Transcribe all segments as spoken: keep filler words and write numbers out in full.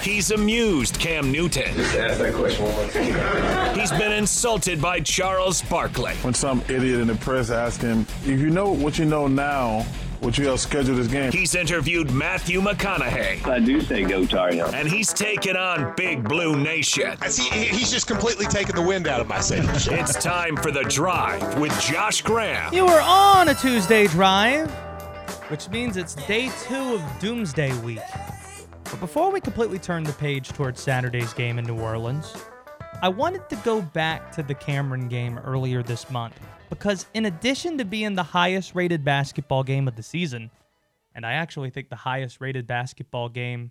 He's amused Cam Newton. Just ask that question one more time. He's been insulted by Charles Barkley. When some idiot in the press asked him, if you know what you know now, would you have scheduled this game? He's interviewed Matthew McConaughey. I do say go Tar Heels. And he's taken on Big Blue Nation. I see, he's just completely taken the wind out of my sails. It's time for The Drive with Josh Graham. You are on a Tuesday drive, which means it's day two of Doomsday Week. But before we completely turn the page towards Saturday's game in New Orleans, I wanted to go back to the Cameron game earlier this month, because in addition to being the highest rated basketball game of the season, and I actually think the highest rated basketball game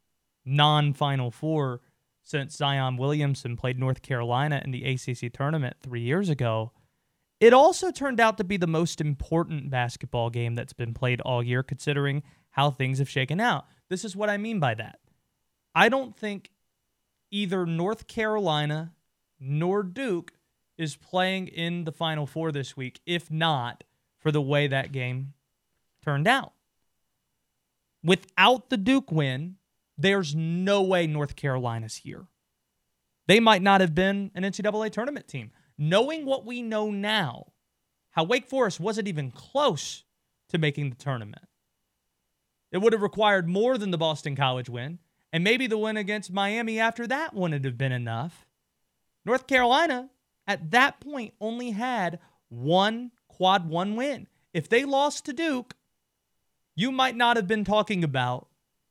non-Final Four since Zion Williamson played North Carolina in the A C C tournament three years ago, it also turned out to be the most important basketball game that's been played all year, considering how things have shaken out. This is what I mean by that. I don't think either North Carolina nor Duke is playing in the Final Four this week, if not for the way that game turned out. Without the Duke win, there's no way North Carolina's here. They might not have been an N C double A tournament team. Knowing what we know now, how Wake Forest wasn't even close to making the tournament. It would have required more than the Boston College win, and maybe the win against Miami after that wouldn't have been enough. North Carolina, at that point, only had one quad one win. If they lost to Duke, you might not have been talking about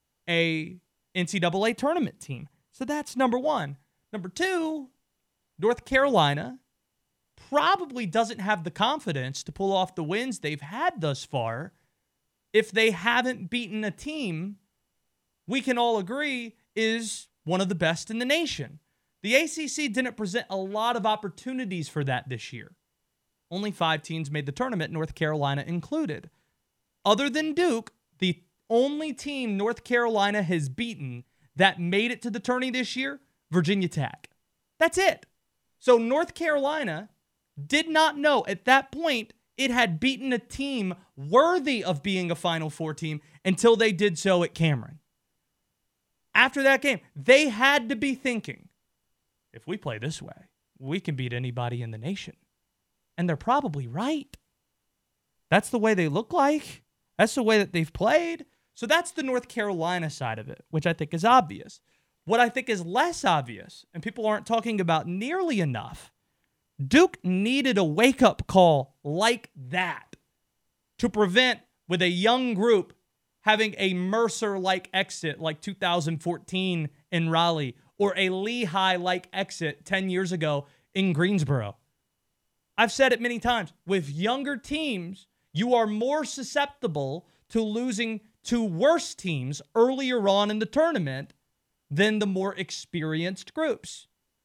a N C double A tournament team. So that's number one. Number two, North Carolina probably doesn't have the confidence to pull off the wins they've had thus far if they haven't beaten a team we can all agree is one of the best in the nation. The A C C didn't present a lot of opportunities for that this year. Only five teams made the tournament, North Carolina included. Other than Duke, the only team North Carolina has beaten that made it to the tourney this year, Virginia Tech. That's it. So North Carolina did not know at that point it had beaten a team worthy of being a Final Four team until they did so at Cameron. After that game, they had to be thinking, if we play this way, we can beat anybody in the nation. And they're probably right. That's the way they look like. That's the way that they've played. So that's the North Carolina side of it, which I think is obvious. What I think is less obvious, and people aren't talking about nearly enough, Duke needed a wake-up call like that to prevent, with a young group, having a Mercer-like exit like two thousand fourteen in Raleigh, or a Lehigh-like exit ten years ago in Greensboro. I've said it many times. With younger teams, you are more susceptible to losing to worse teams earlier on in the tournament than the more experienced groups.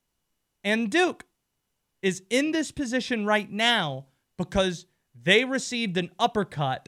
And Duke is in this position right now because they received an uppercut,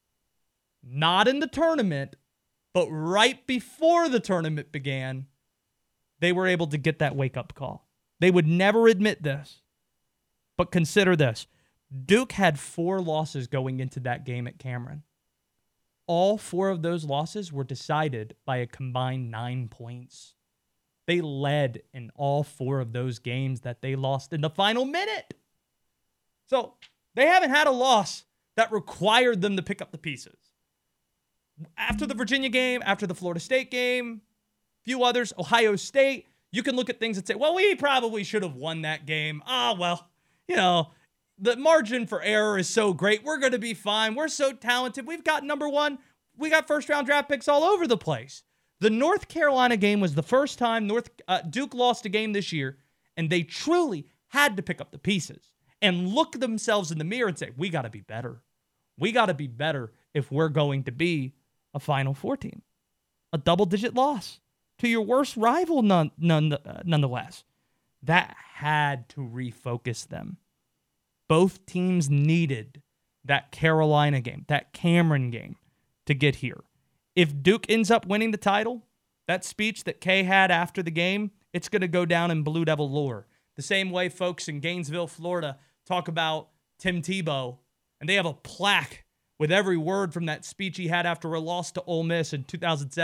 not in the tournament, but right before the tournament began. They were able to get that wake-up call. They would never admit this, but consider this. Duke had four losses going into that game at Cameron. All four of those losses were decided by a combined nine points. They led in all four of those games that they lost in the final minute. So they haven't had a loss that required them to pick up the pieces. After the Virginia game, after the Florida State game, a few others, Ohio State, you can look at things and say, well, we probably should have won that game. Ah, well, you know, the margin for error is so great. We're going to be fine. We're so talented. We've got number one. We got first-round draft picks all over the place. The North Carolina game was the first time North uh, Duke lost a game this year, and they truly had to pick up the pieces and look themselves in the mirror and say, we got to be better. We got to be better if we're going to be a Final Four team. A double-digit loss to your worst rival, none, none, uh, nonetheless. That had to refocus them. Both teams needed that Carolina game, that Cameron game, to get here. If Duke ends up winning the title, that speech that Kay had after the game, it's going to go down in Blue Devil lore. The same way folks in Gainesville, Florida, talk about Tim Tebow, and they have a plaque with every word from that speech he had after a loss to Ole Miss in two thousand seven,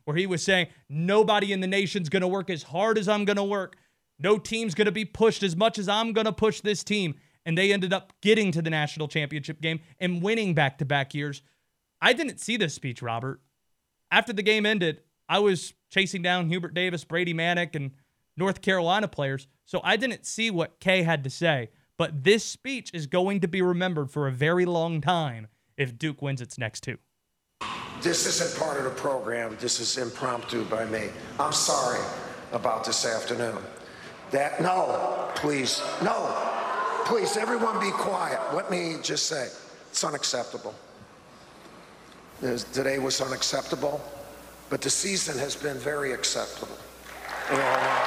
where he was saying, nobody in the nation's going to work as hard as I'm going to work. No team's going to be pushed as much as I'm going to push this team. And they ended up getting to the national championship game and winning back-to-back years. I didn't see this speech, Robert. After the game ended, I was chasing down Hubert Davis, Brady Manick, and North Carolina players, so I didn't see what Kay had to say. But this speech is going to be remembered for a very long time if Duke wins its next two. This isn't part of the program. This is impromptu by me. I'm sorry about this afternoon. That, no, please, no. Please, everyone be quiet. Let me just say, it's unacceptable. There's, today was unacceptable, but the season has been very acceptable. And, uh,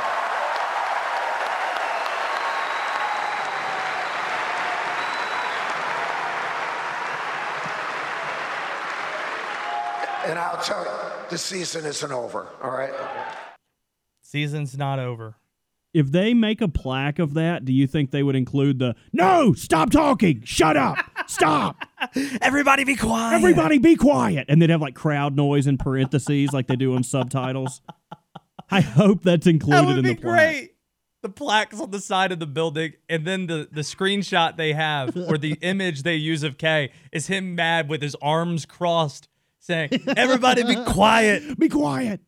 and I'll tell you, the season isn't over, all right? Season's not over. If they make a plaque of that, do you think they would include the, no, stop talking, shut up, stop. Everybody be quiet. Everybody be quiet. And they'd have like crowd noise in parentheses like they do on subtitles. I hope that's included that would in be the plaque. Great. The plaque's on the side of the building, and then the, the screenshot they have, or the image they use of Kay, is him mad with his arms crossed, saying, everybody be quiet. Be quiet.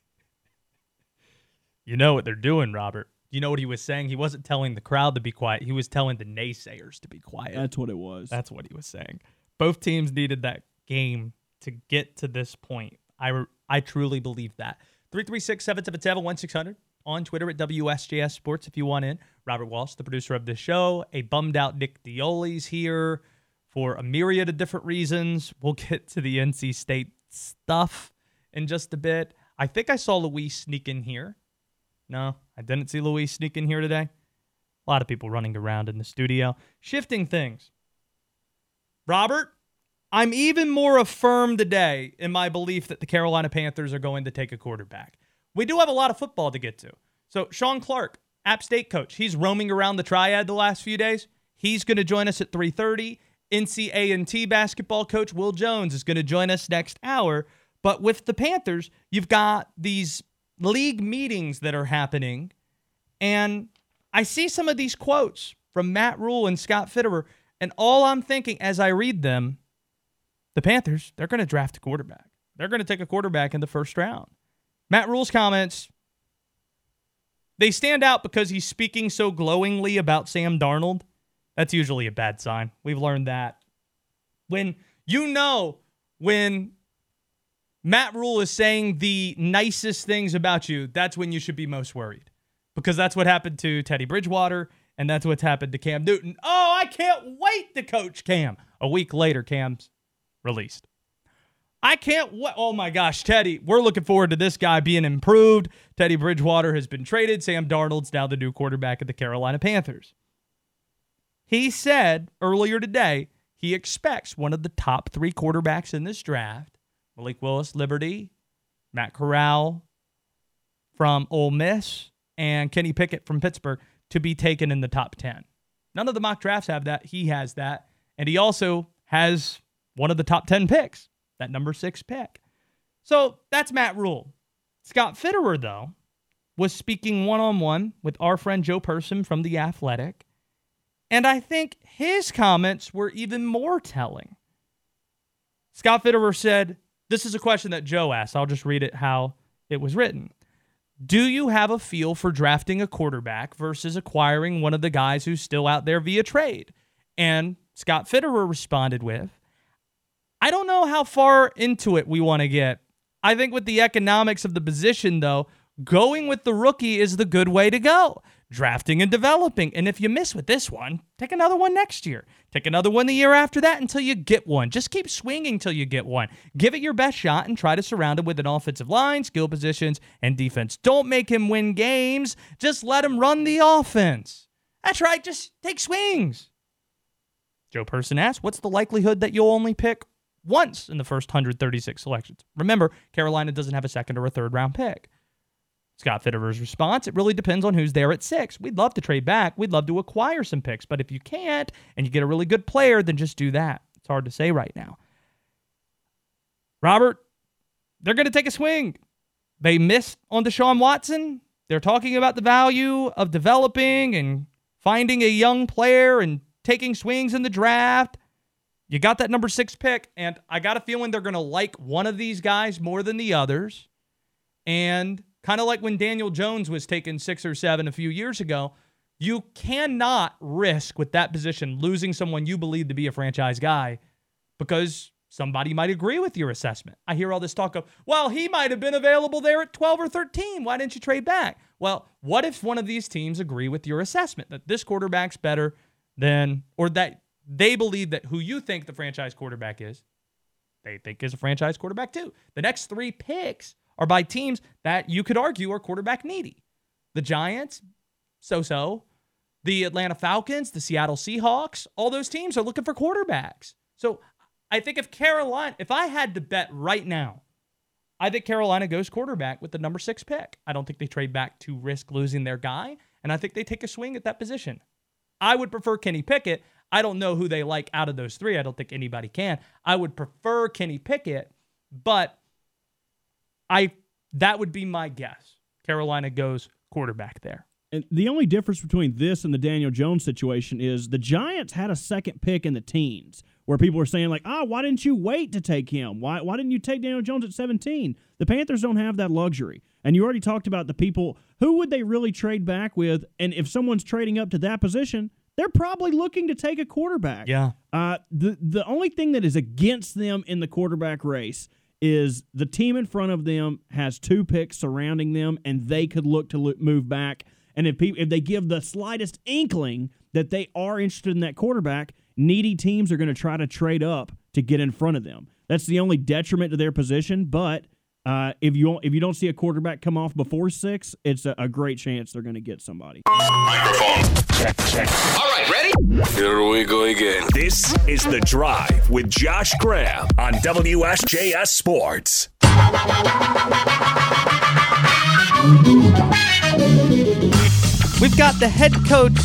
You know what they're doing, Robert. You know what he was saying? He wasn't telling the crowd to be quiet. He was telling the naysayers to be quiet. That's what it was. That's what he was saying. Both teams needed that game to get to this point. I, I truly believe that. three three six, seven seven seven, one six zero zero on Twitter at W S J S Sports if you want in. Robert Walsh, the producer of this show. A bummed out Nick Dioli's here for a myriad of different reasons. We'll get to the N C State stuff in just a bit. I think I saw Luis sneak in here. No, I didn't see Luis sneak in here today. A lot of people running around in the studio. Shifting things. Robert, I'm even more affirmed today in my belief that the Carolina Panthers are going to take a quarterback. We do have a lot of football to get to. So Sean Clark, App State coach, he's roaming around the Triad the last few days. He's going to join us at three thirty. N C A and T basketball coach Will Jones is going to join us next hour. But with the Panthers, you've got these league meetings that are happening, and I see some of these quotes from Matt Rule and Scott Fitterer, and all I'm thinking as I read them, the Panthers, they're going to draft a quarterback. They're going to take a quarterback in the first round. Matt Rule's comments, they stand out because he's speaking so glowingly about Sam Darnold. That's usually a bad sign. We've learned that. When you know when Matt Rule is saying the nicest things about you, that's when you should be most worried. Because that's what happened to Teddy Bridgewater, and that's what's happened to Cam Newton. Oh, I can't wait to coach Cam. A week later, Cam's released. I can't wait. Oh, my gosh, Teddy, we're looking forward to this guy being improved. Teddy Bridgewater has been traded. Sam Darnold's now the new quarterback of the Carolina Panthers. He said earlier today he expects one of the top three quarterbacks in this draft, Malik Willis, Liberty, Matt Corral from Ole Miss, and Kenny Pickett from Pittsburgh to be taken in the top ten. None of the mock drafts have that. He has that. And he also has one of the top ten picks, that number six pick. So that's Matt Rule. Scott Fitterer, though, was speaking one-on-one with our friend Joe Person from The Athletic. And I think his comments were even more telling. Scott Fitterer said, this is a question that Joe asked. I'll just read it how it was written. Do you have a feel for drafting a quarterback versus acquiring one of the guys who's still out there via trade? And Scott Fitterer responded with, I don't know how far into it we want to get. I think with the economics of the position, though, going with the rookie is the good way to go. Drafting and developing. And if you miss with this one, take another one next year. Take another one the year after that until you get one. Just keep swinging till you get one. Give it your best shot and try to surround him with an offensive line, skill positions, and defense. Don't make him win games. Just let him run the offense. That's right. Just take swings. Joe Person asked, what's the likelihood that you'll only pick once in the first one hundred thirty-six selections? Remember, Carolina doesn't have a second or a third round pick. Scott Fitterer's response, it really depends on who's there at six. We'd love to trade back. We'd love to acquire some picks. But if you can't and you get a really good player, then just do that. It's hard to say right now. Robert, they're going to take a swing. they missed on Deshaun Watson. They're talking about the value of developing and finding a young player and taking swings in the draft. You got that number six pick, and I got a feeling they're going to like one of these guys more than the others. And kind of like when Daniel Jones was taken six or seven a few years ago, you cannot risk with that position losing someone you believe to be a franchise guy because somebody might agree with your assessment. I hear all this talk of, well, he might have been available there at twelve or thirteen. Why didn't you trade back? Well, what if one of these teams agree with your assessment that this quarterback's better than, or that they believe that who you think the franchise quarterback is, they think is a franchise quarterback too. The next three picks are by teams that you could argue are quarterback needy. The Giants, so-so. The Atlanta Falcons, the Seattle Seahawks, all those teams are looking for quarterbacks. So I think if Carolina, if I had to bet right now, I think Carolina goes quarterback with the number six pick. I don't think they trade back to risk losing their guy, and I think they take a swing at that position. I would prefer Kenny Pickett. I don't know who they like out of those three. I don't think anybody can. I would prefer Kenny Pickett, but I that would be my guess. Carolina goes quarterback there. And the only difference between this and the Daniel Jones situation is the Giants had a second pick in the teens where people were saying like, ah, why didn't you wait to take him? Why why didn't you take Daniel Jones at seventeen? The Panthers don't have that luxury. And you already talked about the people, who would they really trade back with? And if someone's trading up to that position, they're probably looking to take a quarterback. Yeah. Uh, the, the only thing that is against them in the quarterback race is the team in front of them has two picks surrounding them, and they could look to look, move back. And if people, if they give the slightest inkling that they are interested in that quarterback, needy teams are going to try to trade up to get in front of them. That's the only detriment to their position. But uh, if you if you don't see a quarterback come off before six, it's a, a great chance they're going to get somebody. Microphone. Check, check. All right, ready? Here we go again. This is The Drive with Josh Graham on W S J S Sports. We've got the head coach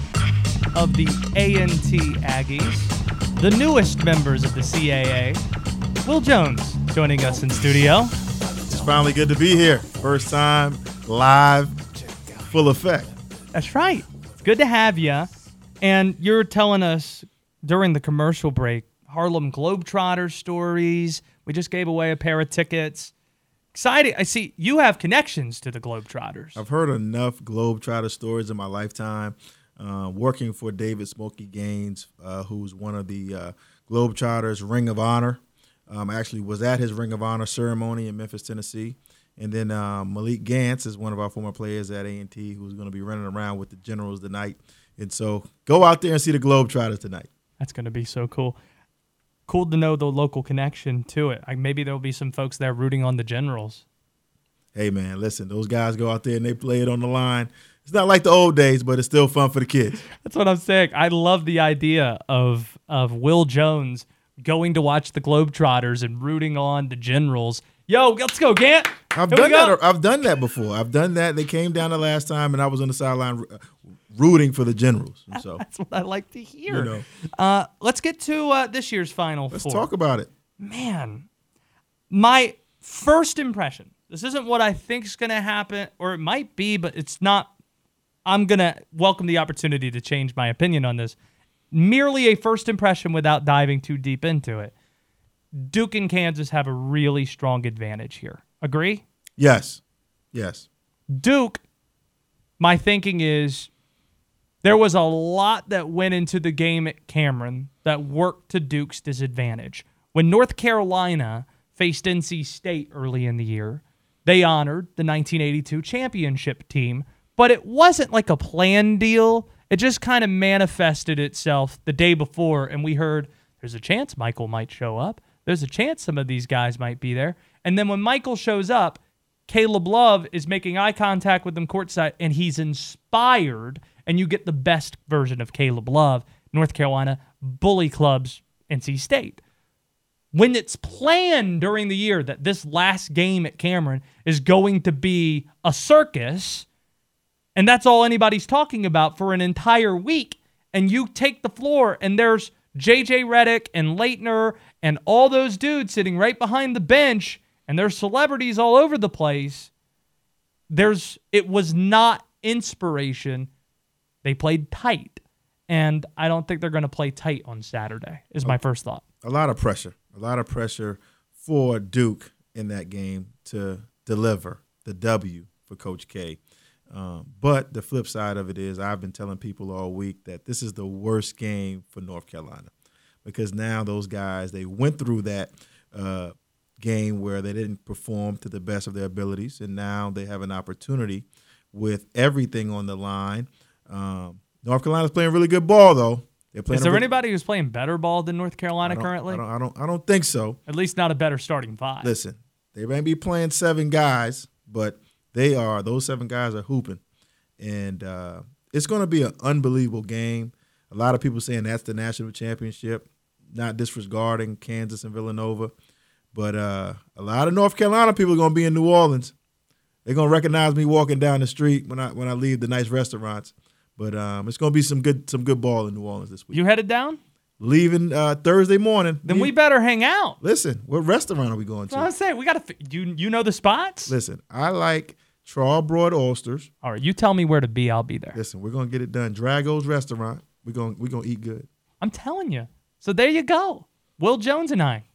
of the A and T Aggies, the newest members of the C A A, Will Jones, joining us in studio. It's finally good to be here. First time, live, full effect. That's right. It's good to have you. And you're telling us during the commercial break, Harlem Globetrotters stories. We just gave away a pair of tickets. Exciting. I see you have connections to the Globetrotters. I've heard enough Globetrotter stories in my lifetime. Uh, working for David Smokey Gaines, uh, who's one of the uh, Globetrotters Ring of Honor. Um, I actually was at his Ring of Honor ceremony in Memphis, Tennessee. And then um, Malik Gantz is one of our former players at A and T who's going to be running around with the Generals tonight. And so go out there and see the Globetrotters tonight. That's going to be so cool. Cool to know the local connection to it. Like maybe there'll be some folks there rooting on the Generals. Hey, man, listen, those guys go out there and they play it on the line. It's not like the old days, but it's still fun for the kids. That's what I'm saying. I love the idea of of Will Jones going to watch the Globetrotters and rooting on the Generals. Yo, let's go, Gant. I've Here done go. that. I've done that before. I've done that. They came down the last time, and I was on the sideline rooting for the Generals. And so that's what I like to hear. You know. Uh, let's get to uh, this year's Final Let's Four. talk about it. Man, my first impression. This isn't what I think is going to happen, or it might be, but it's not. I'm going to welcome the opportunity to change my opinion on this. Merely a first impression without diving too deep into it. Duke and Kansas have a really strong advantage here. Agree? Yes. Yes. Duke, my thinking is there was a lot that went into the game at Cameron that worked to Duke's disadvantage. When North Carolina faced N C State early in the year, they honored the nineteen eighty-two championship team, but it wasn't like a planned deal. It just kind of manifested itself the day before, and we heard there's a chance Michael might show up. There's a chance some of these guys might be there. And then when Michael shows up, Caleb Love is making eye contact with them courtside, and he's inspired, and you get the best version of Caleb Love. North Carolina bully clubs N C State. When it's planned during the year that this last game at Cameron is going to be a circus, and that's all anybody's talking about for an entire week, and you take the floor, and there's J J Redick and Leitner and all those dudes sitting right behind the bench, and there's celebrities all over the place. There's it was not inspiration. They played tight, and I don't think they're going to play tight on Saturday, is my first thought. A lot of pressure. A lot of pressure for Duke in that game to deliver the W for Coach K. Um, but the flip side of it is I've been telling people all week that this is the worst game for North Carolina because now those guys, they went through that uh, game where they didn't perform to the best of their abilities, and now they have an opportunity with everything on the line. Um, North Carolina's playing really good ball, though. They're playing is there re- anybody who's playing better ball than North Carolina I currently? I don't, I don't. I don't think so. At least not a better starting five. Listen, they may be playing seven guys, but they are. Those seven guys are hooping, and uh, it's going to be an unbelievable game. A lot of people saying that's the national championship, not disregarding Kansas and Villanova, but uh, a lot of North Carolina people are going to be in New Orleans. They're going to recognize me walking down the street when I when I leave the nice restaurants. But um, it's going to be some good some good ball in New Orleans this week. You headed down? Leaving uh, Thursday morning. Then we better hang out. Listen, what restaurant are we going to? I was saying we got to. You you know the spots? Listen, I like Trarbroad Oysters. All right, you tell me where to be. I'll be there. Listen, we're gonna get it done. Drago's Restaurant. We're gonna we're gonna eat good. I'm telling you. So there you go. Will Jones and I.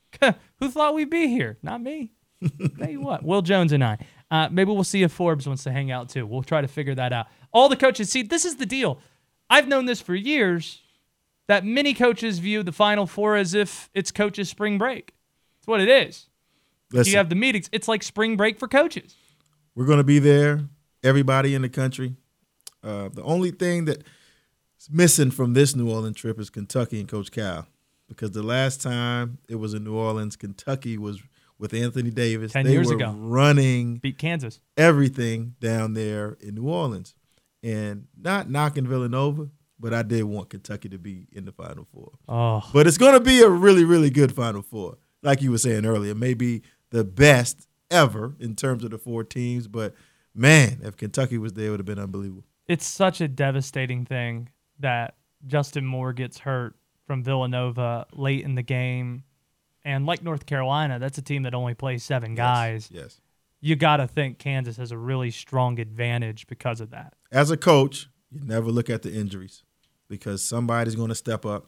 Who thought we'd be here? Not me. Tell you what, Will Jones and I. Uh, maybe we'll see if Forbes wants to hang out too. We'll try to figure that out. All the coaches, see, this is the deal. I've known this for years, that many coaches view the Final Four as if it's coaches' spring break. That's what it is. Listen, You have the meetings. It's like spring break for coaches. we're gonna be there. Everybody in the country. Uh, the only thing that's missing from this New Orleans trip is Kentucky and Coach Cal, because the last time it was in New Orleans, Kentucky was with Anthony Davis. Ten they years were ago. running Beat Kansas. everything down there in New Orleans. And not knocking Villanova, but I did want Kentucky to be in the Final Four. Oh, But it's going to be a really, really good Final Four. Like you were saying earlier, maybe the best ever in terms of the four teams. But, man, if Kentucky was there, it would have been unbelievable. it's such a devastating thing that Justin Moore gets hurt from Villanova late in the game. And like North Carolina, that's a team that only plays seven guys. Yes. yes. You got to think Kansas has a really strong advantage because of that. As a coach, you never look at the injuries because somebody's going to step up.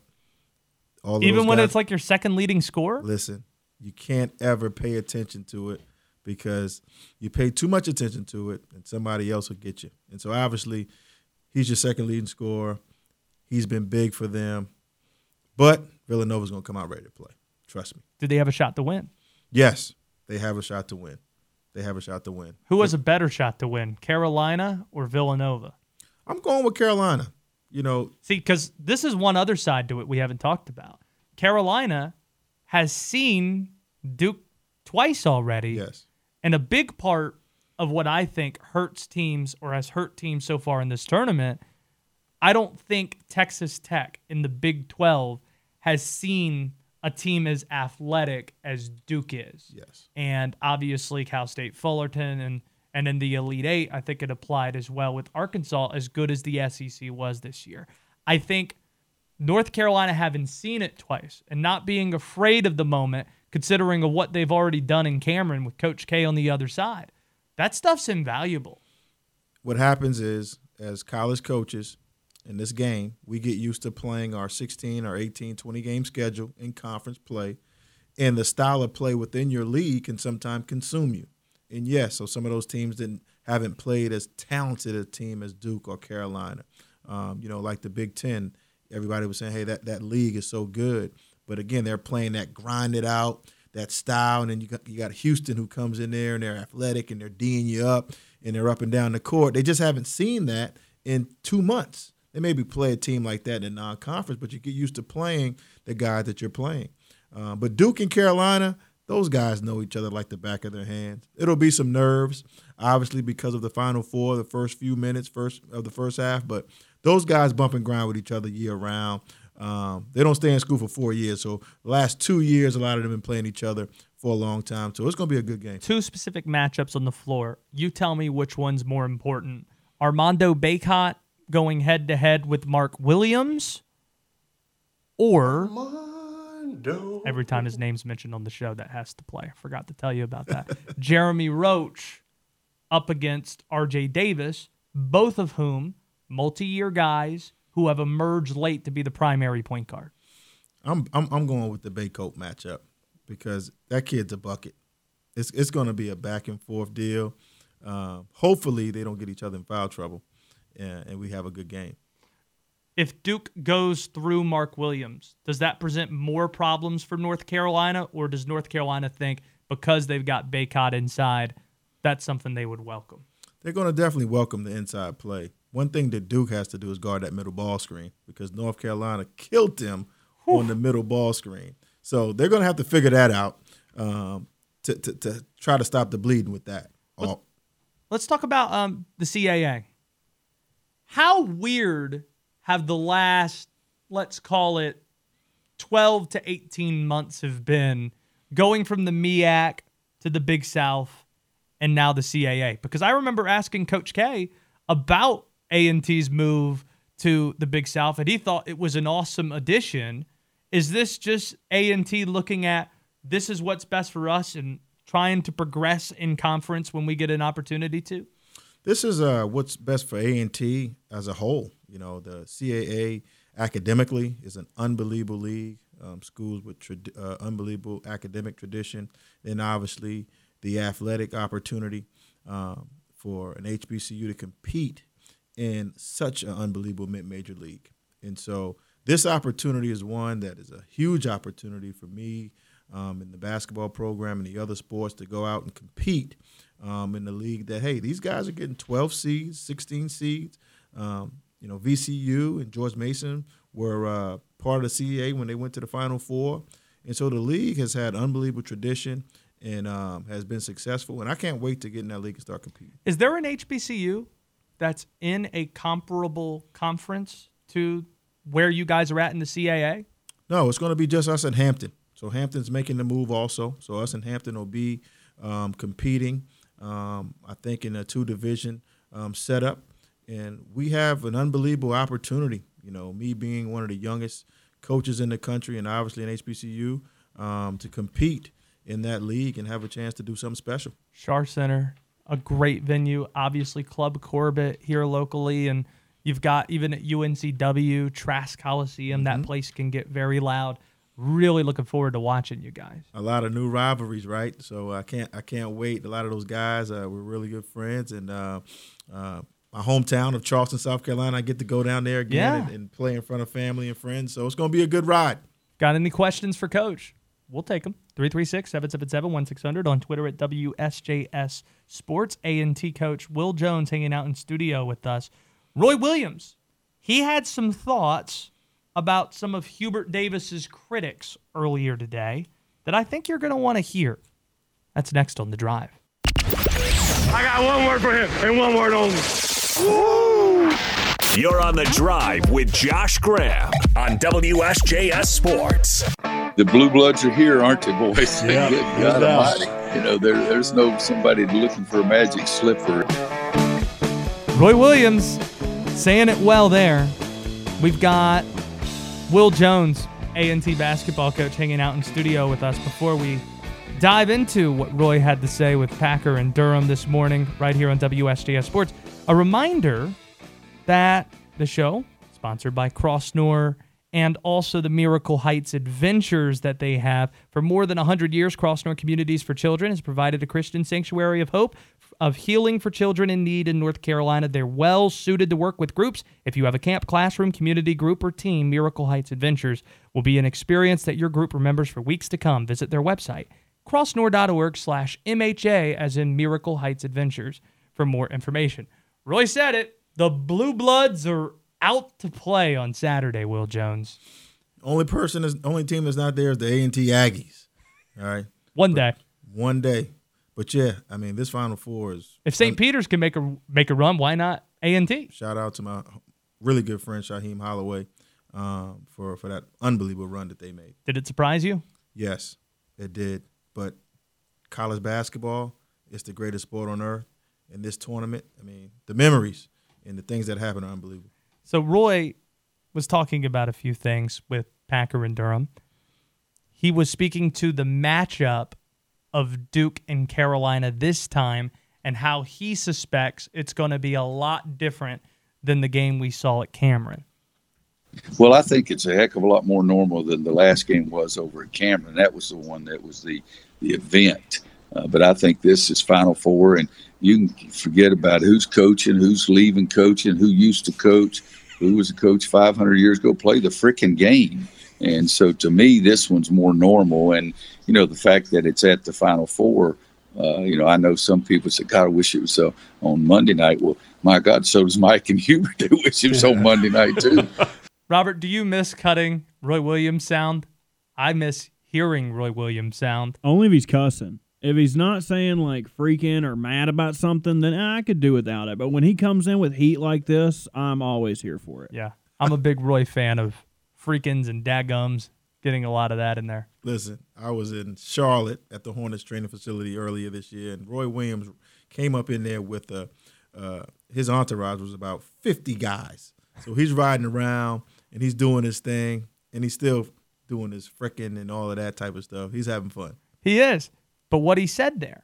All of Even those when guys, it's like your second leading scorer? listen, you can't ever pay attention to it because you pay too much attention to it and somebody else will get you. And so obviously he's your second leading scorer. He's been big for them. But Villanova's going to come out ready to play. Trust me. Did they have a shot to win? Yes, they have a shot to win. They have a shot to win. Who has a better shot to win, Carolina or Villanova? I'm going with Carolina. You know, See, because this is one other side to it we haven't talked about. Carolina has seen Duke twice already. yes. And a big part of what I think hurts teams or has hurt teams so far in this tournament, I don't think Texas Tech in the Big twelve has seen a team as athletic as Duke is. Yes. And obviously Cal State Fullerton and and in the Elite Eight, I think it applied as well with Arkansas, as good as the S E C was this year. I think North Carolina having seen it twice and not being afraid of the moment, considering of what they've already done in Cameron with Coach K on the other side, that stuff's invaluable. What happens is, as college coaches in this game, we get used to playing our sixteen or eighteen, twenty game schedule in conference play, and the style of play within your league can sometimes consume you. And yes, so some of those teams didn't haven't played as talented a team as Duke or Carolina. Um, you know, like the Big Ten, everybody was saying, hey, that, that league is so good. But again, they're playing that grinded out, that style, and then you got you got Houston who comes in there and they're athletic and they're D'ing you up and they're up and down the court. They just haven't seen that in two months. They maybe play a team like that in non-conference, but you get used to playing the guys that you're playing. Uh, but Duke and Carolina, those guys know each other like the back of their hands. It'll be some nerves, obviously, because of the Final Four, the first few minutes first of the first half. But those guys bump and grind with each other year round. Um, they don't stay in school for four years. So the last two years, a lot of them have been playing each other for a long time. So it's going to be a good game. Two specific matchups on the floor. You tell me which one's more important. Armando Bacot going head-to-head with Mark Williams, or window. Every time his name's mentioned on the show, that has to play. I forgot to tell you about that. Jeremy Roach up against R J Davis, both of whom multi-year guys who have emerged late to be the primary point guard. I'm I'm, I'm going with the Baycoat matchup because that kid's a bucket. It's it's going to be a back and forth deal. Uh, hopefully they don't get each other in foul trouble, and, and we have a good game. If Duke goes through Mark Williams, does that present more problems for North Carolina, or does North Carolina think because they've got Baycott inside, that's something they would welcome? They're going to definitely welcome the inside play. One thing that Duke has to do is guard that middle ball screen because North Carolina killed them Whew. on the middle ball screen. So they're going to have to figure that out um, to, to, to try to stop the bleeding with that. Let's, let's talk about um, the C A A. How weird have the last, let's call it, twelve to eighteen months have been going from the M E A C to the Big South and now the C A A? Because I remember asking Coach K about A and T's move to the Big South, and he thought it was an awesome addition. Is this just A and T looking at this is what's best for us and trying to progress in conference when we get an opportunity to? This is uh, what's best for A and T as a whole. You know, the C A A academically is an unbelievable league. Um, schools with tra- uh, unbelievable academic tradition, and obviously the athletic opportunity um, for an H B C U to compete in such an unbelievable mid-major league. And so this opportunity is one that is a huge opportunity for me um, in the basketball program and the other sports to go out and compete um, in the league that, hey, these guys are getting twelve seeds, sixteen seeds. Um, you know, V C U and George Mason were uh, part of the C A A when they went to the Final Four. And so the league has had unbelievable tradition and um, has been successful. And I can't wait to get in that league and start competing. Is there an H B C U that's in a comparable conference to where you guys are at in the C A A? No, it's going to be just us and Hampton. So Hampton's making the move also. So us and Hampton will be um, competing, um, I think, in a two-division um, setup. And we have an unbelievable opportunity, you know, me being one of the youngest coaches in the country and obviously in H B C U um, to compete in that league and have a chance to do something special. Schar Center, a great venue, obviously Club Corbett here locally, and you've got even at U N C W, Trask Coliseum, mm-hmm. that place can get very loud. Really looking forward to watching you guys. A lot of new rivalries, right? So I can't I can't wait. A lot of those guys uh, were really good friends, and uh, uh, my hometown of Charleston, South Carolina, I get to go down there again yeah. and, and play in front of family and friends. So it's going to be a good ride. Got any questions for Coach? We'll take them. three three six, seven seven seven, one six zero zero on Twitter at W S J S Sports. A and T coach Will Jones hanging out in studio with us. Roy Williams, he had some thoughts about some of Hubert Davis's critics earlier today that I think you're going to want to hear. That's next on The Drive. I got one word for him and one word only. Woo! You're on The Drive with Josh Graham on W S J S Sports. The Blue Bloods are here, aren't they, boys? Yeah, Good God no almighty. You know, there, there's no somebody looking for a magic slipper. Roy Williams saying it well there. We've got Will Jones, A and T basketball coach, hanging out in studio with us before we dive into what Roy had to say with Packer and Durham this morning right here on W S J S Sports. A reminder that the show, sponsored by Crossnor and also the Miracle Heights Adventures that they have. For more than one hundred years, Crossnor Communities for Children has provided a Christian sanctuary of hope, of healing for children in need in North Carolina. They're well suited to work with groups. If you have a camp, classroom, community group, or team, Miracle Heights Adventures will be an experience that your group remembers for weeks to come. Visit their website, crossnor.org slash MHA, as in Miracle Heights Adventures, for more information. Roy said it. The Blue Bloods are out to play on Saturday, Will Jones. Only person is only team that's not there is the A and T Aggies. All right. One day. One day. But yeah, I mean, this Final Four is if Saint Un- Peter's can make a make a run, why not A and T? Shout out to my really good friend Shaheem Holloway um, for, for that unbelievable run that they made. Did it surprise you? Yes, it did. But college basketball is the greatest sport on earth. In this tournament, I mean, the memories and the things that happen are unbelievable. So Roy was talking about a few things with Packer and Durham. he was speaking to the matchup of Duke and Carolina this time and how he suspects it's going to be a lot different than the game we saw at Cameron. Well, I think it's a heck of a lot more normal than the last game was over at Cameron. That was the one that was the, the event. Uh, but I think this is Final Four, and you can forget about who's coaching, who's leaving coaching, who used to coach, who was a coach five hundred years ago. Play the freaking game. And so to me, this one's more normal. And, you know, the fact that it's at the Final Four, uh, you know, I know some people say, God, I wish it was uh, on Monday night. Well, my God, so does Mike and Hubert. They wish it was on Monday night, too. Robert, do you miss cutting Roy Williams sound? I miss hearing Roy Williams sound. Only if he's cussing. If he's not saying like freaking or mad about something, then I could do without it. But when he comes in with heat like this, I'm always here for it. Yeah, I'm a big Roy fan of freakins and daggums, getting a lot of that in there. Listen, I was in Charlotte at the Hornets training facility earlier this year, and Roy Williams came up in there with uh, uh, his entourage was about fifty guys. So he's riding around and he's doing his thing, and he's still doing his frickin' and all of that type of stuff. He's having fun. He is. But what he said there,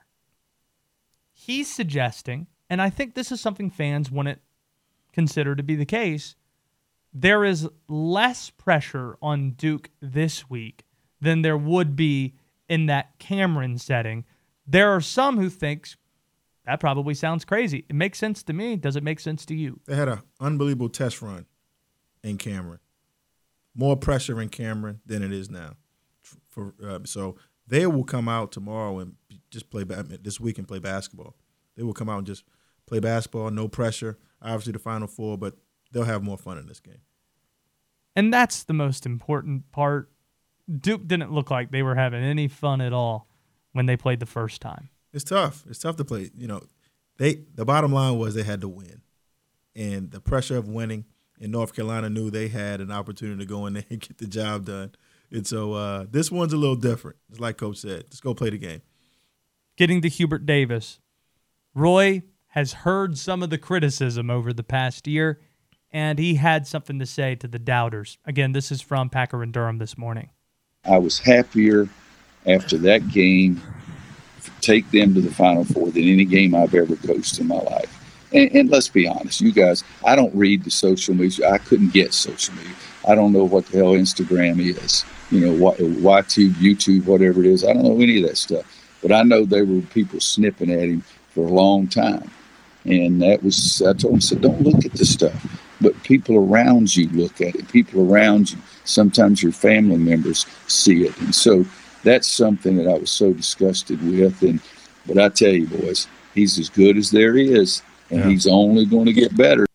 he's suggesting, and I think this is something fans wouldn't consider to be the case, there is less pressure on Duke this week than there would be in that Cameron setting. There are some who think that probably sounds crazy. It makes sense to me. Does it make sense to you? They had an unbelievable test run in Cameron. More pressure in Cameron than it is now. For uh, so they will come out tomorrow and just play this week and play basketball. They will come out and just play basketball, no pressure. Obviously the Final Four, but they'll have more fun in this game. And that's the most important part. Duke didn't look like they were having any fun at all when they played the first time. It's tough. It's tough to play. You know, they the bottom line was they had to win. And the pressure of winning, and North Carolina knew they had an opportunity to go in there and get the job done. And so uh, this one's a little different. It's like Coach said. Let's go play the game. Getting to Hubert Davis. Roy has heard some of the criticism over the past year, and he had something to say to the doubters. Again, this is from Packer and Durham this morning. I was happier after that game to take them to the Final Four than any game I've ever coached in my life. And, and let's be honest, you guys, I don't read the social media. I couldn't get social media. I don't know what the hell Instagram is. You know, YTube, YouTube, whatever it is. I don't know any of that stuff. But I know there were people snipping at him for a long time. And that was, I told him, I said, don't look at this stuff. But people around you look at it. People around you, sometimes your family members see it. And so that's something that I was so disgusted with. And but I tell you, boys, he's as good as there is, and yeah. he's only going to get better.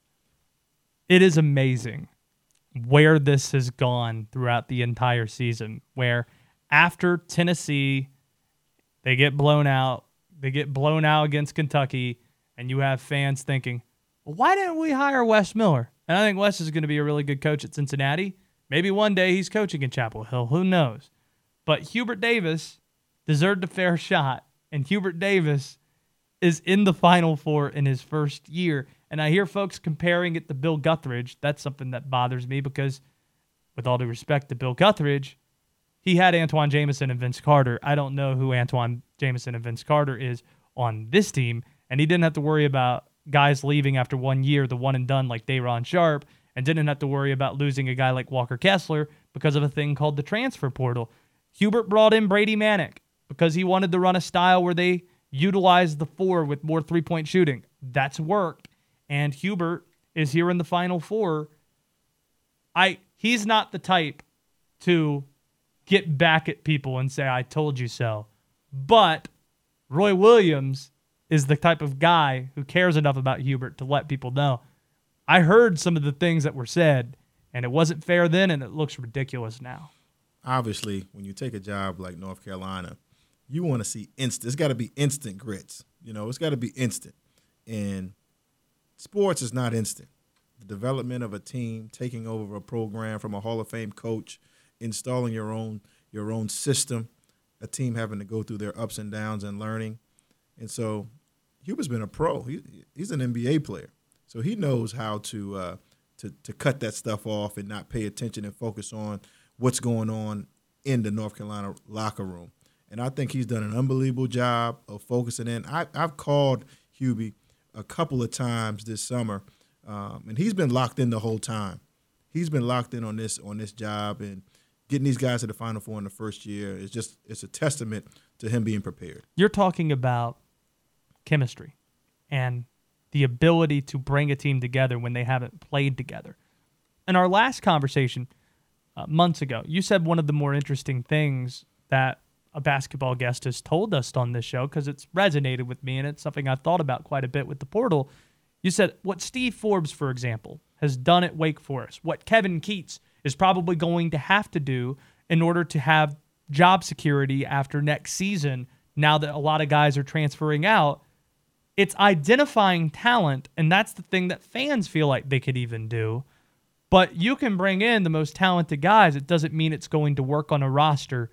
It is amazing where this has gone throughout the entire season, where after Tennessee, they get blown out. They get blown out against Kentucky, and you have fans thinking, well, why didn't we hire Wes Miller? And I think Wes is going to be a really good coach at Cincinnati. Maybe one day he's coaching in Chapel Hill. Who knows? But Hubert Davis deserved a fair shot, and Hubert Davis is in the Final Four in his first year. And I hear folks comparing it to Bill Guthridge. That's something that bothers me because, with all due respect to Bill Guthridge, he had Antoine Jamison and Vince Carter. I don't know who Antoine Jamison and Vince Carter is on this team, and he didn't have to worry about guys leaving after one year, the one and done like Day'Ron Sharpe, and didn't have to worry about losing a guy like Walker Kessler because of a thing called the transfer portal. Hubert brought in Brady Manick because he wanted to run a style where they utilized the four with more three-point shooting. That's worked. And Hubert is here in the Final Four. I he's not the type to get back at people and say, I told you so. But Roy Williams is the type of guy who cares enough about Hubert to let people know. I heard some of the things that were said, and it wasn't fair then, and it looks ridiculous now. Obviously, when you take a job like North Carolina, you want to see instant. It's got to be instant grits. You know, it's got to be instant. And sports is not instant. The development of a team, taking over a program from a Hall of Fame coach, installing your own your own system, a team having to go through their ups and downs and learning. And so Hubert's been a pro. He, he's an N B A player. So he knows how to, uh, to to cut that stuff off and not pay attention and focus on what's going on in the North Carolina locker room. And I think he's done an unbelievable job of focusing in. I, I've called Hubie a couple of times this summer, um, and he's been locked in the whole time. He's been locked in on this on this job, and getting these guys to the Final Four in the first year is just it's a testament to him being prepared. You're talking about chemistry and the ability to bring a team together when they haven't played together. In our last conversation uh, months ago, you said one of the more interesting things that a basketball guest has told us on this show, because it's resonated with me and it's something I've thought about quite a bit with the portal. You said what Steve Forbes, for example, has done at Wake Forest, what Kevin Keats is probably going to have to do in order to have job security after next season, now that a lot of guys are transferring out. It's identifying talent, and that's the thing that fans feel like they could even do. But you can bring in the most talented guys. It doesn't mean it's going to work on a roster.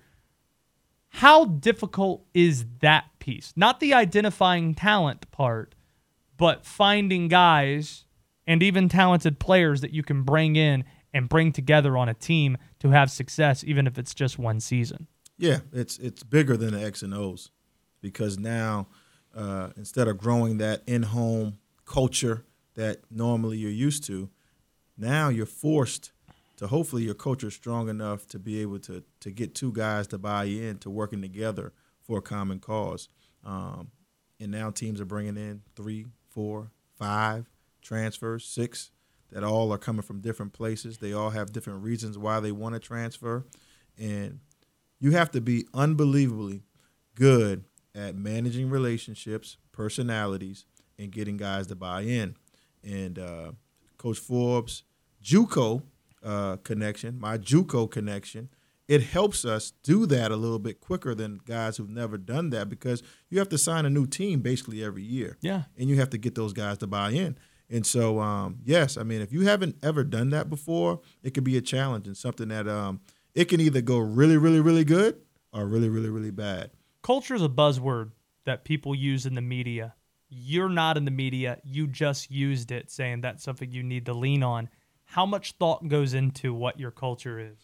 How difficult is that piece? Not the identifying talent part, but finding guys and even talented players that you can bring in and bring together on a team to have success, even if it's just one season. Yeah, it's it's bigger than the X and O's, because now uh, instead of growing that in-home culture that normally you're used to, now you're forced to, hopefully your culture is strong enough to be able to to get two guys to buy in to working together for a common cause. Um, and now teams are bringing in three, four, five transfers, six, that all are coming from different places. They all have different reasons why they want to transfer. And you have to be unbelievably good at managing relationships, personalities, and getting guys to buy in. And uh, Coach Forbes' JUCO uh, connection, my JUCO connection, it helps us do that a little bit quicker than guys who've never done that, because you have to sign a new team basically every year. Yeah. And you have to get those guys to buy in. And so, um, yes, I mean, if you haven't ever done that before, it could be a challenge and something that um, it can either go really, really, really good or really, really, really bad. Culture is a buzzword that people use in the media. You're not in the media. You just used it, saying that's something you need to lean on. How much thought goes into what your culture is?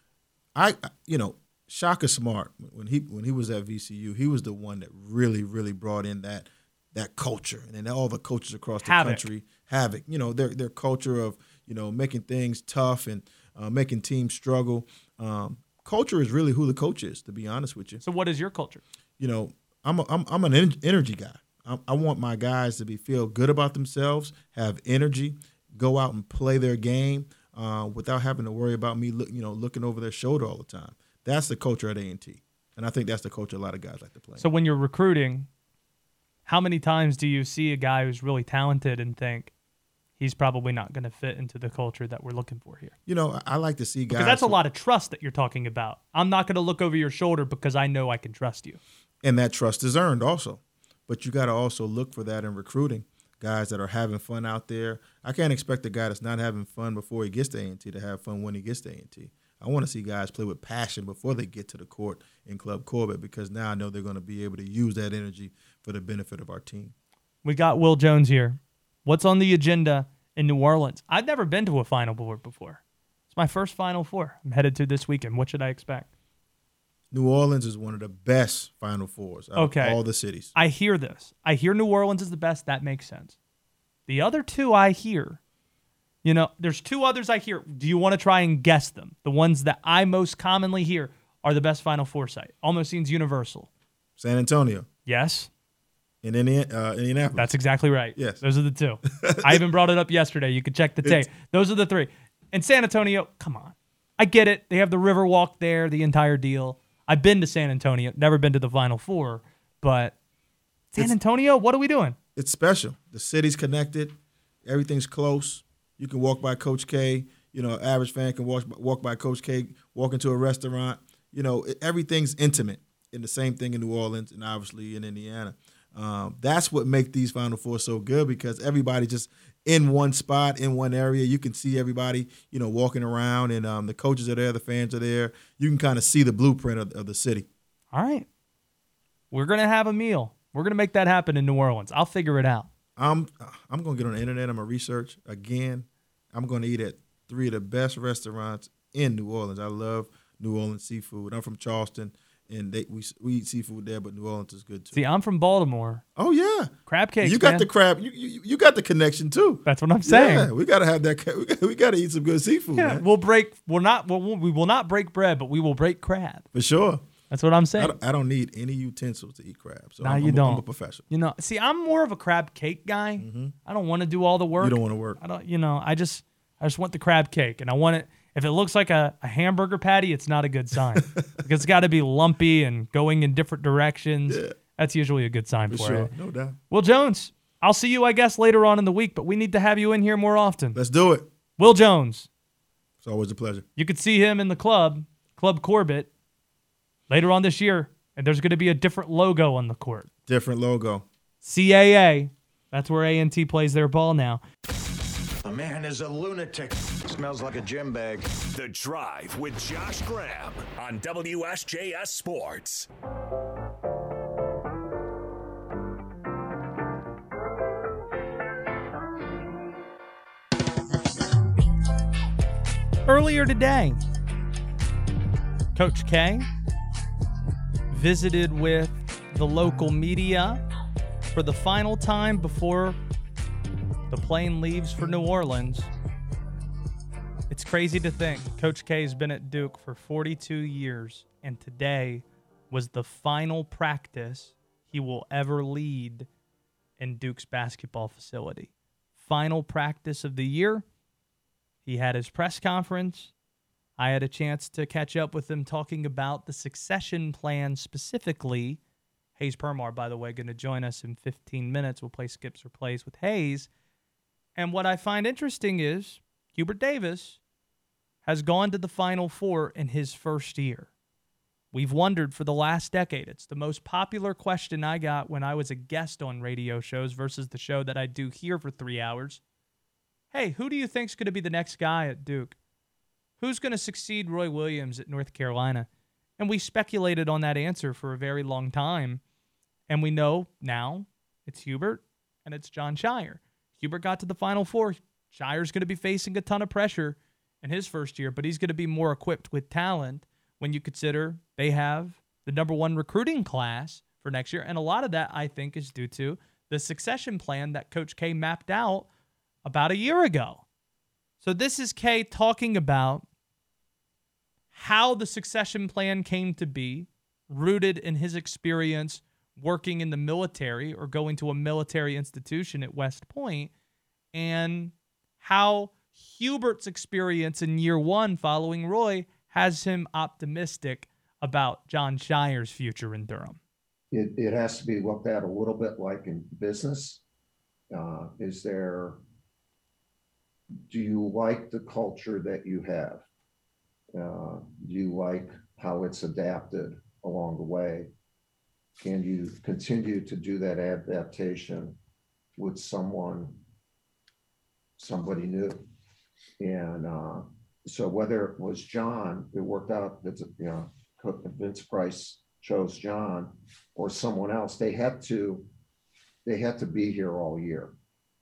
I, you know, Shaka Smart, when he when he was at V C U, he was the one that really, really brought in that that culture, and then all the coaches across the Havoc. country, Havoc, you know, their their culture of, you know, making things tough and uh, making teams struggle. Um, culture is really who the coach is, to be honest with you. So what is your culture? You know, I'm a, I'm I'm an en- energy guy. I, I want my guys to be feel good about themselves, have energy, go out and play their game uh, without having to worry about me, look, you know, looking over their shoulder all the time. That's the culture at A and T, and I think that's the culture a lot of guys like to play. So when you're recruiting, how many times do you see a guy who's really talented and think he's probably not going to fit into the culture that we're looking for here? You know, I like to see guys. Because that's a who, lot of trust that you're talking about. I'm not going to look over your shoulder because I know I can trust you. And that trust is earned also. But you got to also look for that in recruiting. Guys that are having fun out there. I can't expect a guy that's not having fun before he gets to A and T to have fun when he gets to A and T. I want to see guys play with passion before they get to the court in Club Corbett, because now I know they're going to be able to use that energy for the benefit of our team. We got Will Jones here. What's on the agenda in New Orleans? I've never been to a Final Four before. It's my first Final Four I'm headed to this weekend. What should I expect? New Orleans is one of the best Final Fours out okay. of all the cities. I hear this. I hear New Orleans is the best. That makes sense. The other two I hear, you know, there's two others I hear. Do you want to try and guess them? The ones that I most commonly hear are the best Final Four site. Almost seems universal. San Antonio. Yes. In Indiana, uh, Indianapolis. That's exactly right. Yes. Those are the two. I even brought it up yesterday. You could check the tape. Those are the three. And San Antonio, come on. I get it. They have the Riverwalk there, the entire deal. I've been to San Antonio, never been to the Final Four, but San it's, Antonio, what are we doing? It's special. The city's connected. Everything's close. You can walk by Coach K. You know, average fan can walk, walk by Coach K, walk into a restaurant. You know, it, everything's intimate. And the same thing in New Orleans and obviously in Indiana. Um, that's what makes these Final Four so good, because everybody just in one spot, in one area. You can see everybody, you know, walking around, and um, the coaches are there, the fans are there. You can kind of see the blueprint of, of the city. All right. We're going to have a meal. We're going to make that happen in New Orleans. I'll figure it out. I'm I'm going to get on the internet. I'm going to research again. I'm going to eat at three of the best restaurants in New Orleans. I love New Orleans seafood. I'm from Charleston, and they we we eat seafood there, but New Orleans is good too. See, I'm from Baltimore. Oh yeah, crab cakes. You got man. the crab. You, you you got the connection too. That's what I'm saying. Yeah, we gotta have that. We got we gotta eat some good seafood. Yeah, man. we'll break. We'll not. We'll, we will not break bread, but we will break crab for sure. That's what I'm saying. I don't, I don't need any utensils to eat crab. So no, I'm, you I'm, don't. I'm a professional. You know, see, I'm more of a crab cake guy. Mm-hmm. I don't want to do all the work. You don't want to work. I don't. You know, I just, I just want the crab cake, and I want it. If it looks like a, a hamburger patty, it's not a good sign. Because it's got to be lumpy and going in different directions. Yeah. That's usually a good sign for, for sure. it. No doubt. Will Jones, I'll see you, I guess, later on in the week, but we need to have you in here more often. Let's do it. Will Jones. It's always a pleasure. You could see him in the club, Club Corbett, later on this year. And there's going to be a different logo on the court. Different logo. C A A. That's where A and T plays their ball now. The man is a lunatic. Smells like a gym bag. The Drive with Josh Graham on W S J S Sports. Earlier today, Coach K visited with the local media for the final time before the plane leaves for New Orleans. It's crazy to think Coach K has been at Duke for forty-two years, and today was the final practice he will ever lead in Duke's basketball facility. Final practice of the year. He had his press conference. I had a chance to catch up with him talking about the succession plan specifically. Hayes Permar, by the way, going to join us in fifteen minutes. We'll play Skips or Plays with Hayes. And what I find interesting is Hubert Davis has gone to the Final Four in his first year. We've wondered for the last decade. It's the most popular question I got when I was a guest on radio shows versus the show that I do here for three hours. Hey, who do you think's going to be the next guy at Duke? Who's going to succeed Roy Williams at North Carolina? And we speculated on that answer for a very long time. And we know now it's Hubert and it's Jon Scheyer. Hubert got to the Final Four. Scheyer's going to be facing a ton of pressure in his first year, but he's going to be more equipped with talent when you consider they have the number one recruiting class for next year. And a lot of that, I think, is due to the succession plan that Coach K mapped out about a year ago. So this is K talking about how the succession plan came to be, rooted in his experience working in the military or going to a military institution at West Point, and how Hubert's experience in year one following Roy has him optimistic about Jon Scheyer's future in Durham. It, it has to be looked at a little bit like in business. Uh, is there, do you like the culture that you have? Uh, do you like how it's adapted along the way? Can you continue to do that adaptation with someone, somebody new? And uh, so whether it was John, it worked out that, you know, Vince Price chose John, or someone else, they had to, they had to be here all year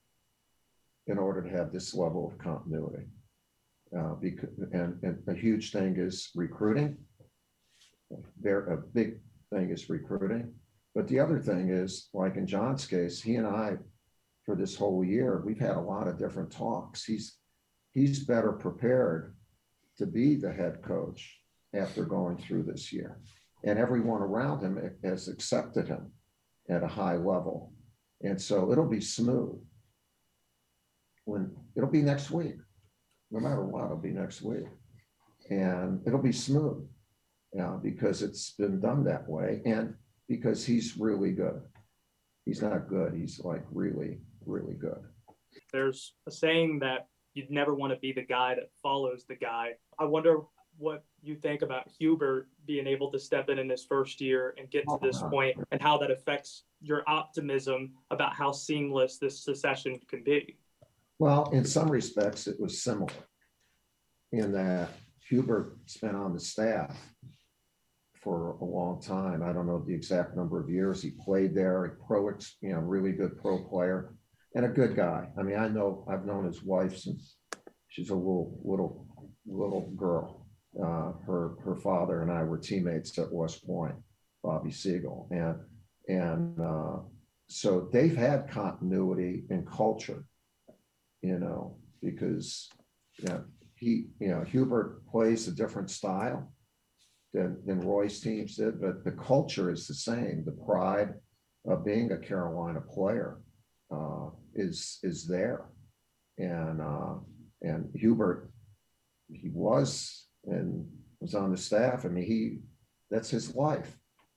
in order to have this level of continuity. Uh, because, and, and a huge thing is recruiting. There, a big thing is recruiting. But the other thing is, like in John's case, he and I, for this whole year, we've had a lot of different talks. He's he's better prepared to be the head coach after going through this year. And everyone around him has accepted him at a high level. And so it'll be smooth. When it'll be next week. No matter what, it'll be next week. And it'll be smooth, you know, because it's been done that way. And because he's really good. He's not good. He's like really, really good. There's a saying that you'd never want to be the guy that follows the guy. I wonder what you think about Hubert being able to step in in his first year and get to this point, and how that affects your optimism about how seamless this succession can be. Well, in some respects, it was similar in that Hubert spent on the staff for a long time. I don't know the exact number of years he played there. A pro, you know, really good pro player and a good guy. I mean, I know I've known his wife since she's a little, little, little girl. Uh, her her father and I were teammates at West Point, Bobby Siegel, and and uh, so they've had continuity in culture, you know, because you know, he you know Hubert plays a different style than than Roy's teams did, but the culture is the same. The pride of being a Carolina player uh, is is there, and uh, and Hubert, he was. And was on the staff. I mean, he that's his life.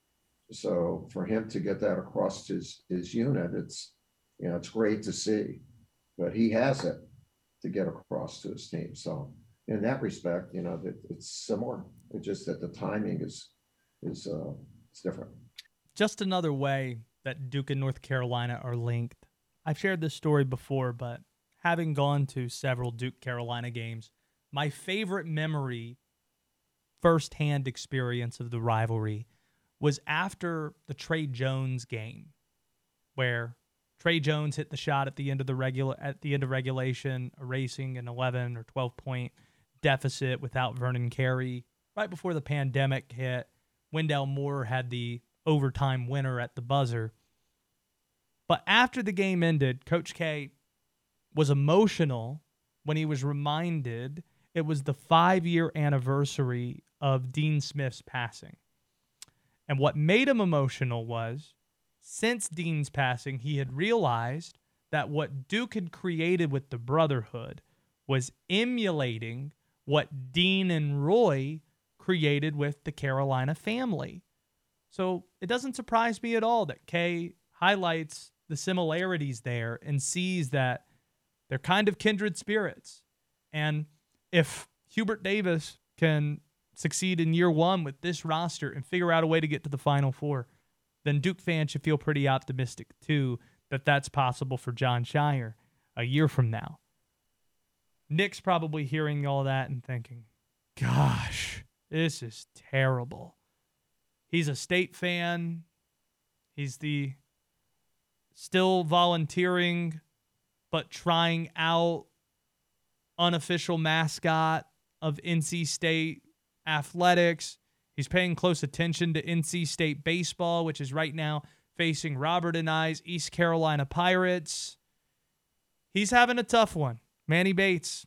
So for him to get that across his his unit, it's you know it's great to see. But he has it to get across to his team. So in that respect, you know, it, it's similar. It's just that the timing is is uh, it's different. Just another way that Duke and North Carolina are linked. I've shared this story before, but having gone to several Duke Carolina games, my favorite memory, firsthand experience of the rivalry, was after the Trey Jones game, where Trey Jones hit the shot at the end of the regular at the end of regulation, erasing an eleven or twelve point deficit without Vernon Carey. Right before the pandemic hit, Wendell Moore had the overtime winner at the buzzer. But after the game ended, Coach K was emotional when he was reminded it was the five-year anniversary of Dean Smith's passing. And what made him emotional was, since Dean's passing, he had realized that what Duke had created with the Brotherhood was emulating what Dean and Roy created with the Carolina family. So it doesn't surprise me at all that Kay highlights the similarities there and sees that they're kind of kindred spirits. And if Hubert Davis can succeed in year one with this roster and figure out a way to get to the Final Four, then Duke fans should feel pretty optimistic, too, that that's possible for Jon Scheyer a year from now. Nick's probably hearing all that and thinking, gosh, this is terrible. He's a State fan. He's the still volunteering but trying out unofficial mascot of N C State athletics. He's paying close attention to N C State baseball, which is right now facing Robert and I's East Carolina Pirates. He's having a tough one. Manny Bates,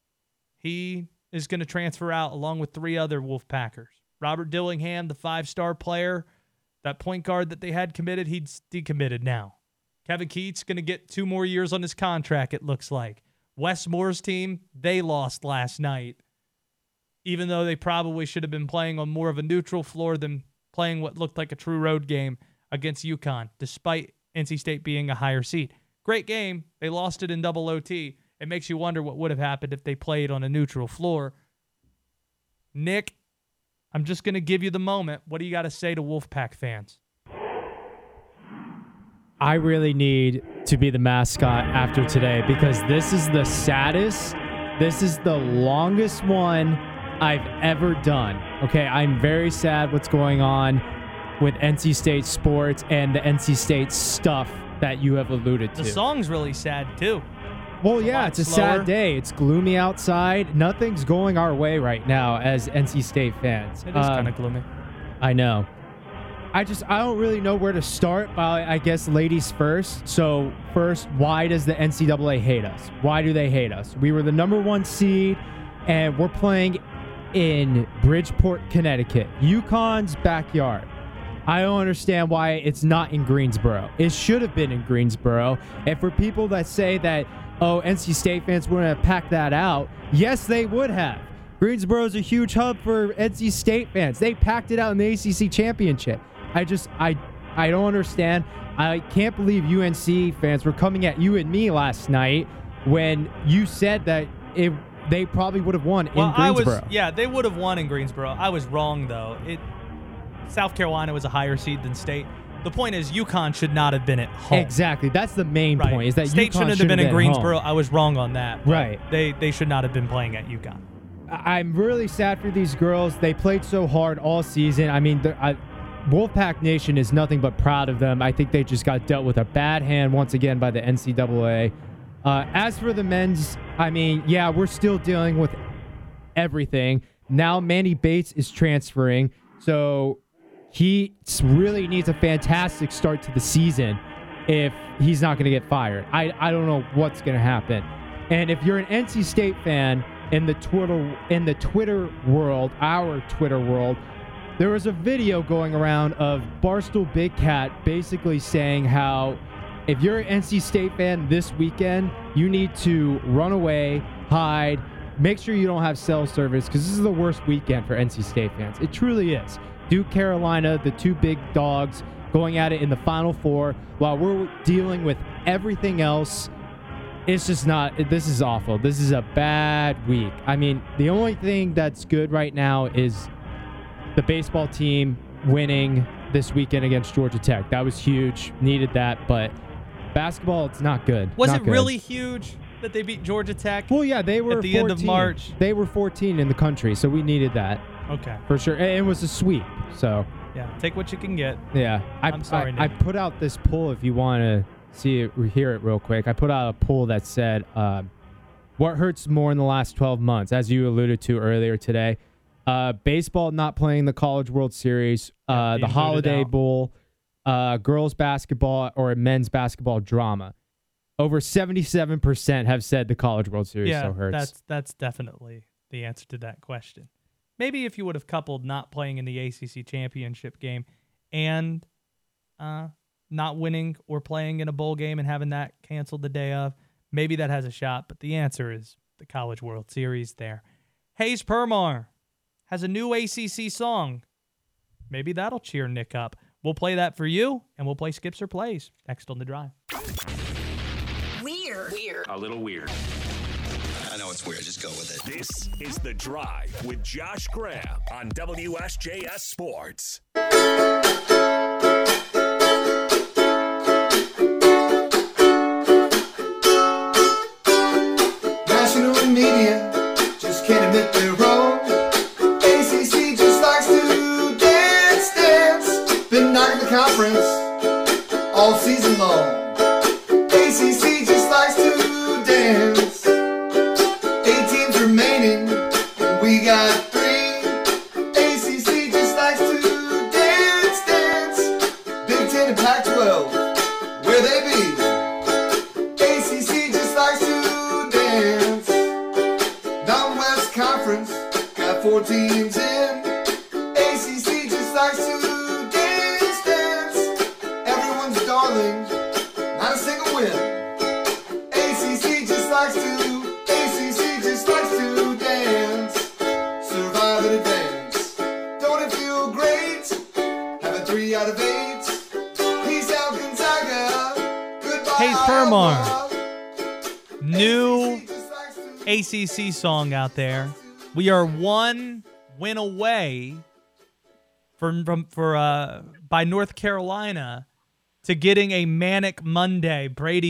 he is going to transfer out along with three other Wolfpackers. Robert Dillingham, the five-star player, that point guard that they had committed, he's decommitted now. Kevin Keats going to get two more years on his contract, it looks like. Wes Moore's team, they lost last night, even though they probably should have been playing on more of a neutral floor than playing what looked like a true road game against UConn, despite N C State being a higher seed. Great game. They lost it in double O T. It makes you wonder what would have happened if they played on a neutral floor. Nick, I'm just going to give you the moment. What do you got to say to Wolfpack fans? I really need to be the mascot after today because this is the saddest, this is the longest one I've ever done. Okay, I'm very sad what's going on with N C State sports and the N C State stuff that you have alluded to. The song's really sad, too. Well, yeah, it's a slower. sad day. It's gloomy outside. Nothing's going our way right now as N C State fans. It is um, kind of gloomy. I know. I just, I don't really know where to start, but I guess ladies first. So first, why does the N C double A hate us? Why do they hate us? We were the number one seed, and we're playing in Bridgeport, Connecticut, UConn's backyard. I don't understand why it's not in Greensboro. It should have been in Greensboro. And for people that say that, oh, N C State fans wouldn't have packed that out, yes, they would have. Greensboro is a huge hub for N C State fans. They packed it out in the A C C championship. I just, I I don't understand. I can't believe U N C fans were coming at you and me last night when you said that it, they probably would have won well, in Greensboro. I was, yeah, they would have won in Greensboro. I was wrong, though. It South Carolina was a higher seed than State. The point is UConn should not have been at home. Exactly. That's the main right. point, is that State UConn shouldn't have been in Greensboro. Home. I was wrong on that. Right. They, they should not have been playing at UConn. I'm really sad for these girls. They played so hard all season. I mean, I, Wolfpack Nation is nothing but proud of them. I think they just got dealt with a bad hand once again by the N C double A. Uh, as for the men's, I mean, yeah, we're still dealing with everything. now Manny Bates is transferring, so he really needs a fantastic start to the season if he's not going to get fired. I, I don't know what's going to happen. And if you're an N C State fan in the Twitter in the Twitter world, our Twitter world, there was a video going around of Barstool Big Cat basically saying how if you're an N C State fan this weekend, you need to run away, hide, make sure you don't have cell service, because this is the worst weekend for N C State fans. It truly is. Duke, Carolina, the two big dogs going at it in the Final Four, while we're dealing with everything else. It's just not, this is awful. This is a bad week. I mean, the only thing that's good right now is the baseball team winning this weekend against Georgia Tech. That was huge. Needed that. But basketball, it's not good. Was not it good. really huge that they beat Georgia Tech? Well, yeah, they were at the fourteen. end of March. They were fourteen in the country, so we needed that. Okay. For sure. And it was a sweep. So, yeah, take what you can get. Yeah. I, I'm sorry, I, I Nick. put out this poll if you want to see it, hear it real quick. I put out a poll that said, uh, what hurts more in the last twelve months, as you alluded to earlier today? Uh, baseball not playing the College World Series, uh, Yeah, the being Holiday booted out. Bowl, uh, girls basketball, or men's basketball drama. Over seventy-seven percent have said the College World Series Yeah, so hurts. that's that's definitely the answer to that question. Maybe if you would have coupled not playing in the A C C championship game and uh, not winning or playing in a bowl game and having that canceled the day of, maybe that has a shot. But the answer is the College World Series there. Hayes Permar has a new A C C song. Maybe that'll cheer Nick up. We'll play that for you, and we'll play Skips or Plays next on The Drive. Weird. Weird. A little weird. I know it's weird. Just go with it. This is The Drive with Josh Graham on W S J S Sports. National media just can't admit they're wrong. A C C just likes to dance, dance. Been knocking the conference all season long. A C C just likes to dance. Eight teams remaining, and we got three. A C C just likes to dance, dance. Big Ten and Pac twelve, where they be? A C C just likes to dance. Mountain West Conference got four teams in. A C C just likes to dance, dance. Everyone's darling, not a single win. A C C just likes to, A C C just likes to dance. Survive in advance. Don't it feel great? Having three out of eight. Peace out, Gonzaga. Goodbye. Hayes Permar. New A C C song out there. We are one win away from from for uh by North Carolina to getting a Manic Monday. Brady